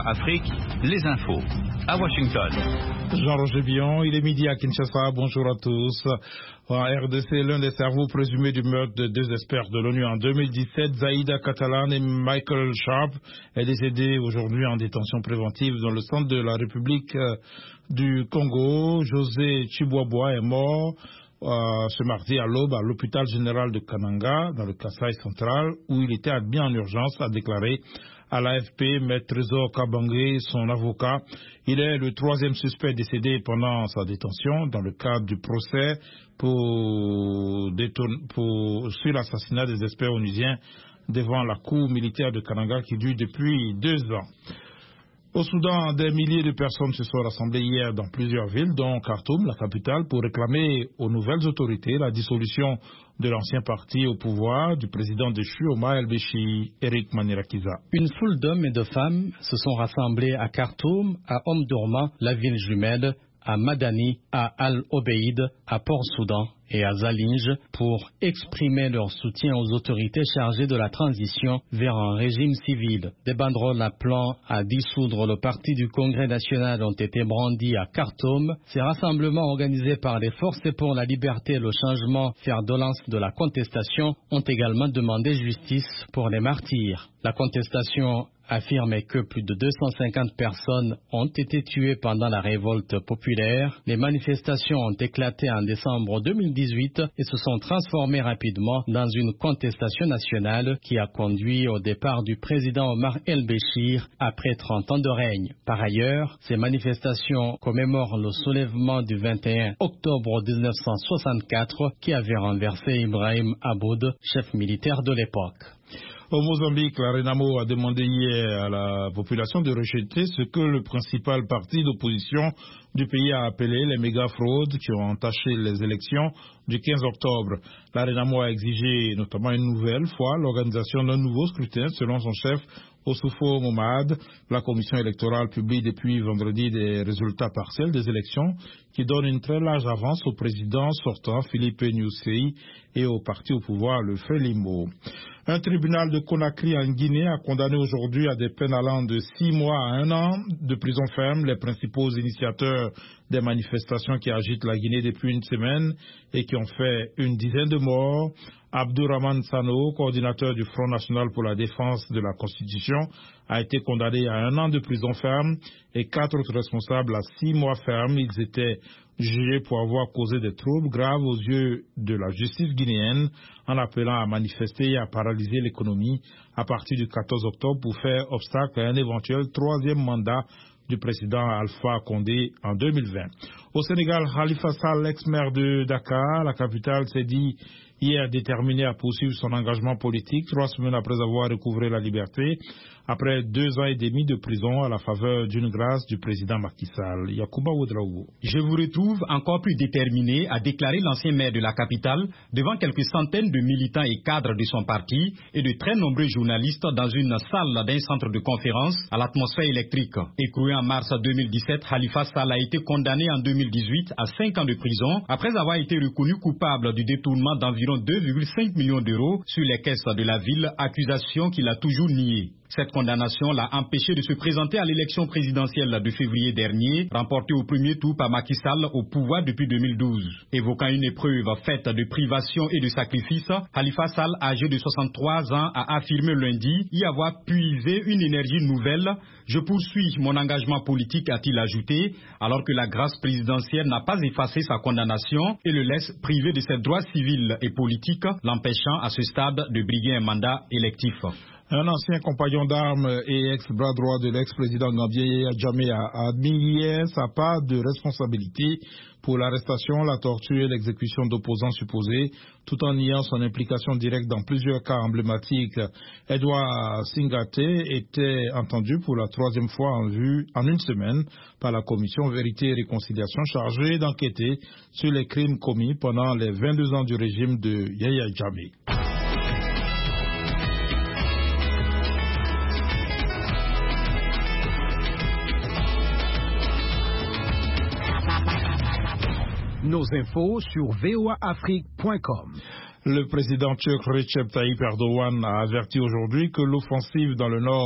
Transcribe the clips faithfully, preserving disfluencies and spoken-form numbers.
Afrique, les infos. À Washington. Jean-Roger Bion, il est midi à Kinshasa. Bonjour à tous. En R D C, l'un des cerveaux présumés du meurtre de deux experts de l'ONU en deux mille dix-sept, Zaïda Catalan et Michael Sharp, est décédé aujourd'hui en détention préventive dans le centre de la République du Congo. José Chibouaboua est mort euh, ce mardi à l'aube à l'hôpital général de Kananga, dans le Kasaï central, où il était admis en urgence, a déclaré à l'A F P, Maître Trésor Kabangé, son avocat. Il est le troisième suspect décédé pendant sa détention dans le cadre du procès pour, pour, sur l'assassinat des experts onusiens devant la cour militaire de Kananga qui dure depuis deux ans. Au Soudan, des milliers de personnes se sont rassemblées hier dans plusieurs villes, dont Khartoum, la capitale, pour réclamer aux nouvelles autorités la dissolution de l'ancien parti au pouvoir du président déchu Omar el-Béchir, Eric Manirakiza. Une foule d'hommes et de femmes se sont rassemblés à Khartoum, à Omdurman, la ville jumelle, à Madani, à Al-Obeid, à Port-Soudan et à Zalinge pour exprimer leur soutien aux autorités chargées de la transition vers un régime civil. Des banderoles appelant à dissoudre le parti du Congrès national ont été brandis à Khartoum. Ces rassemblements organisés par les Forces pour la liberté et le changement, fer de lance de la contestation, ont également demandé justice pour les martyrs. La contestation affirmait que plus de deux cent cinquante personnes ont été tuées pendant la révolte populaire. Les manifestations ont éclaté en décembre deux mille dix-huit et se sont transformées rapidement dans une contestation nationale qui a conduit au départ du président Omar el-Béchir après trente ans de règne. Par ailleurs, ces manifestations commémorent le soulèvement du vingt et un octobre mille neuf cent soixante-quatre qui avait renversé Ibrahim Aboud, chef militaire de l'époque. Au Mozambique, la Renamo a demandé hier à la population de rejeter ce que le principal parti d'opposition du pays a appelé les méga-fraudes qui ont entaché les élections du quinze octobre. La Renamo a exigé notamment une nouvelle fois l'organisation d'un nouveau scrutin selon son chef Oussoufo Momad. La commission électorale publie depuis vendredi des résultats partiels des élections qui donnent une très large avance au président sortant Philippe Nyusi et au parti au pouvoir le Frelimo. Un tribunal de Conakry en Guinée a condamné aujourd'hui à des peines allant de six mois à un an de prison ferme les principaux initiateurs des manifestations qui agitent la Guinée depuis une semaine et qui ont fait une dizaine de morts. Abdourahmane Sano, coordinateur du Front National pour la Défense de la Constitution, a été condamné à un an de prison ferme et quatre autres responsables à six mois ferme. Ils étaient jugés pour avoir causé des troubles graves aux yeux de la justice guinéenne en appelant à manifester et à paralyser l'économie à partir du quatorze octobre pour faire obstacle à un éventuel troisième mandat du président Alpha Condé en deux mille vingt. Au Sénégal, Khalifa Sall, l'ex-maire de Dakar, la capitale, s'est dit hier déterminé à poursuivre son engagement politique trois semaines après avoir recouvré la liberté, après deux ans et demi de prison à la faveur d'une grâce du président Macky Sall. Yacouba Ouedraogo. Je vous retrouve encore plus déterminé, a déclaré l'ancien maire de la capitale devant quelques centaines de militants et cadres de son parti et de très nombreux journalistes dans une salle d'un centre de conférence à l'atmosphère électrique. Écroué en mars deux mille dix-sept, Khalifa Sall a été condamné en deux mille dix-huit à cinq ans de prison après avoir été reconnu coupable du détournement d'environ deux virgule cinq millions d'euros sur les caisses de la ville, accusation qu'il a toujours niée. Cette condamnation l'a empêché de se présenter à l'élection présidentielle de février dernier, remportée au premier tour par Macky Sall au pouvoir depuis deux mille douze. Évoquant une épreuve faite de privation et de sacrifice, Khalifa Sall, âgé de soixante-trois ans, a affirmé lundi y avoir puisé une énergie nouvelle. Je poursuis mon engagement politique, a-t-il ajouté, alors que la grâce présidentielle n'a pas effacé sa condamnation et le laisse privé de ses droits civils et politiques, l'empêchant à ce stade de briguer un mandat électif. Un ancien compagnon d'armes et ex-bras droit de l'ex-président gambien Yaya Jammeh a admis hier sa part de responsabilité pour l'arrestation, la torture et l'exécution d'opposants supposés, tout en niant son implication directe dans plusieurs cas emblématiques. Edouard Singate était entendu pour la troisième fois en vue en une semaine par la commission Vérité et Réconciliation chargée d'enquêter sur les crimes commis pendant les vingt-deux ans du régime de Yaya Jammeh. Nos infos sur v o a afrique point com. Le président turc Recep Tayyip Erdogan a averti aujourd'hui que l'offensive dans le nord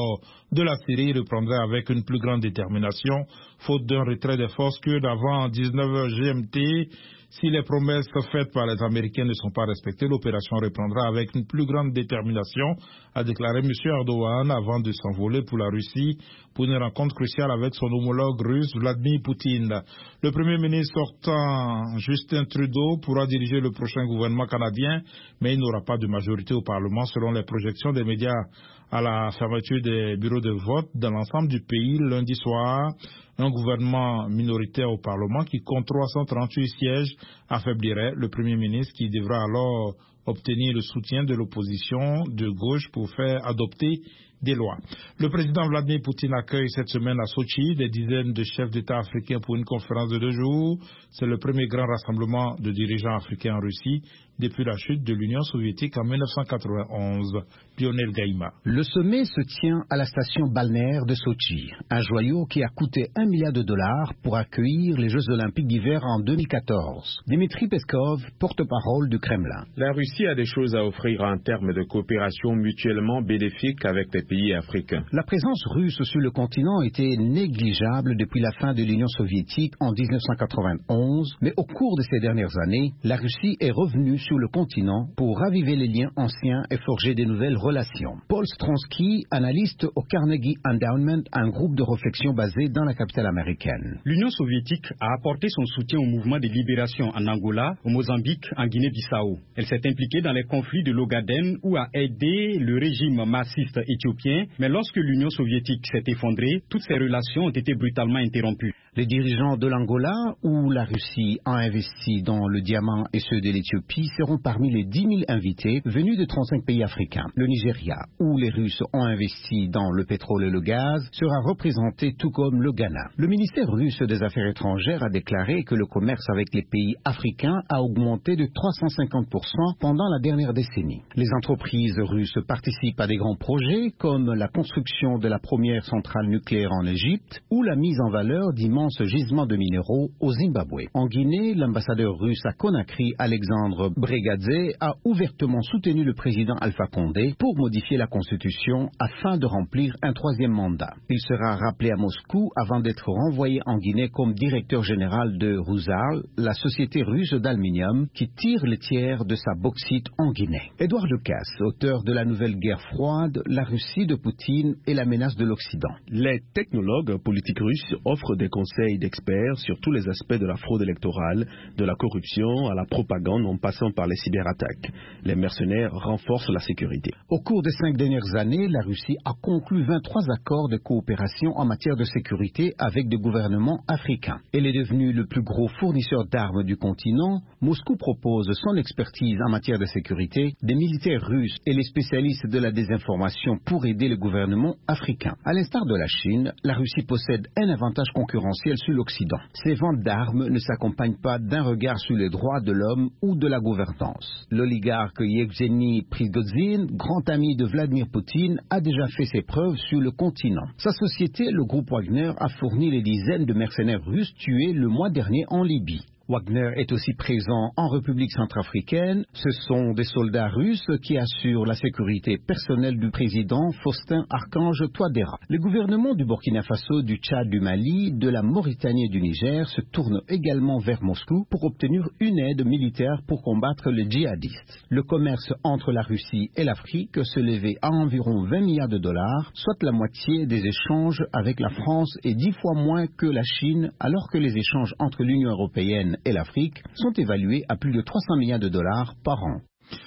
de la Syrie reprendrait avec une plus grande détermination, faute d'un retrait des forces kurdes avant dix-neuf heures G M T. Si les promesses faites par les Américains ne sont pas respectées, l'opération reprendra avec une plus grande détermination, a déclaré M. Erdogan avant de s'envoler pour la Russie pour une rencontre cruciale avec son homologue russe Vladimir Poutine. Le Premier ministre sortant Justin Trudeau pourra diriger le prochain gouvernement canadien, mais il n'aura pas de majorité au Parlement selon les projections des médias à la fermeture des bureaux de vote dans l'ensemble du pays lundi soir. Un gouvernement minoritaire au Parlement qui compte trois cent trente-huit sièges affaiblirait le Premier ministre qui devra alors obtenir le soutien de l'opposition de gauche pour faire adopter des lois. Le président Vladimir Poutine accueille cette semaine à Sochi des dizaines de chefs d'État africains pour une conférence de deux jours. C'est le premier grand rassemblement de dirigeants africains en Russie depuis la chute de l'Union soviétique en mille neuf cent quatre-vingt-onze. Lionel Gaïma. Le sommet se tient à la station balnéaire de Sochi, un joyau qui a coûté un milliard de dollars pour accueillir les Jeux Olympiques d'hiver en deux mille quatorze. Dmitri Peskov, porte-parole du Kremlin. La Russie a des choses à offrir en termes de coopération mutuellement bénéfique avec les pays africains. La présence russe sur le continent était négligeable depuis la fin de l'Union soviétique en mille neuf cent quatre-vingt-onze, mais au cours de ces dernières années, la Russie est revenue sur le continent pour raviver les liens anciens et forger de nouvelles relations. Paul Stronsky, analyste au Carnegie Endowment, un groupe de réflexion basé dans la capitale américaine. L'Union soviétique a apporté son soutien au mouvement de libération en Angola, au Mozambique, en Guinée-Bissau. Elle s'est impliquée dans les conflits de l'Ogaden où a aidé le régime massiste éthiopien, mais lorsque l'Union soviétique s'est effondrée, toutes ces relations ont été brutalement interrompues. Les dirigeants de l'Angola, où la Russie a investi dans le diamant, et ceux de l'Éthiopie seront parmi les dix mille invités venus de trente-cinq pays africains. Le Nigeria, où les Russes ont investi dans le pétrole et le gaz, sera représenté tout comme le Ghana. Le ministère russe des Affaires étrangères a déclaré que le commerce avec les pays africains a augmenté de trois cent cinquante pour cent pendant la dernière décennie. Les entreprises russes participent à des grands projets comme la construction de la première centrale nucléaire en Égypte ou la mise en valeur d'immenses gisements de minéraux au Zimbabwe. En Guinée, l'ambassadeur russe à Conakry, Alexandre Bregadze, a ouvertement soutenu le président Alpha Condé pour modifier la constitution afin de remplir un troisième mandat. Il sera rappelé à Moscou avant d'être renvoyé en Guinée comme directeur général de Rusal, la société russe d'aluminium qui tire le tiers de sa bauxite en Guinée. Édouard Lucas, auteur de la nouvelle guerre froide, la Russie de Poutine et la menace de l'Occident. Les technologues politiques russes offrent des conseils d'experts sur tous les aspects de la fraude électorale, de la corruption à la propagande en passant par les cyberattaques. Les mercenaires renforcent la sécurité. Au cours des cinq dernières années, la Russie a conclu vingt-trois accords de coopération en matière de sécurité avec des gouvernements africains. Elle est devenue le plus gros fournisseur d'armes du continent. Moscou propose son expertise en matière de sécurité, des militaires russes et les spécialistes de la désinformation pour aider le gouvernement africain. À l'instar de la Chine, la Russie possède un avantage concurrentiel sur l'Occident. Ces ventes d'armes ne s'accompagnent pas d'un regard sur les droits de l'homme ou de la gouvernance. L'oligarque Yevgeny Prigozhin, grand ami de Vladimir Poutine, a déjà fait ses preuves sur le continent. Sa société, le groupe Wagner, a fourni les dizaines de mercenaires russes tués le mois dernier en Libye. Wagner est aussi présent en République centrafricaine. Ce sont des soldats russes qui assurent la sécurité personnelle du président Faustin Archange Touadéra. Les gouvernements du Burkina Faso, du Tchad, du Mali, de la Mauritanie et du Niger se tournent également vers Moscou pour obtenir une aide militaire pour combattre les djihadistes. Le commerce entre la Russie et l'Afrique se levait à environ vingt milliards de dollars, soit la moitié des échanges avec la France et dix fois moins que la Chine, alors que les échanges entre l'Union européenne et l'Afrique sont évalués à plus de trois cents milliards de dollars par an.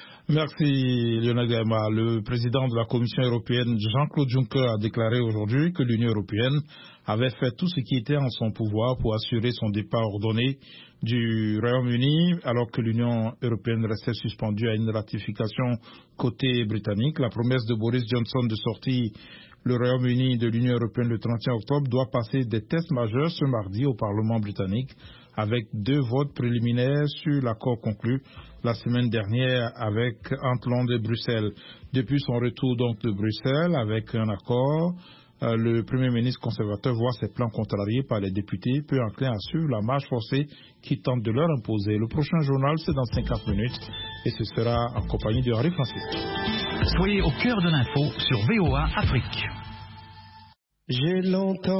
Merci Lionel Gaïma. Le président de la Commission européenne, Jean-Claude Juncker, a déclaré aujourd'hui que l'Union européenne avait fait tout ce qui était en son pouvoir pour assurer son départ ordonné du Royaume-Uni, alors que l'Union européenne restait suspendue à une ratification côté britannique. La promesse de Boris Johnson de sortir le Royaume-Uni de l'Union européenne le trente et un octobre doit passer des tests majeurs ce mardi au Parlement britannique, avec deux votes préliminaires sur l'accord conclu la semaine dernière avec entre Londres et Bruxelles. Depuis son retour donc de Bruxelles avec un accord, euh, le Premier ministre conservateur voit ses plans contrariés par les députés, peu enclins à suivre la marche forcée qui tente de leur imposer. Le prochain journal, c'est dans cinquante minutes et ce sera en compagnie de Henri Francis. Soyez au cœur de l'info sur V O A Afrique. J'ai longtemps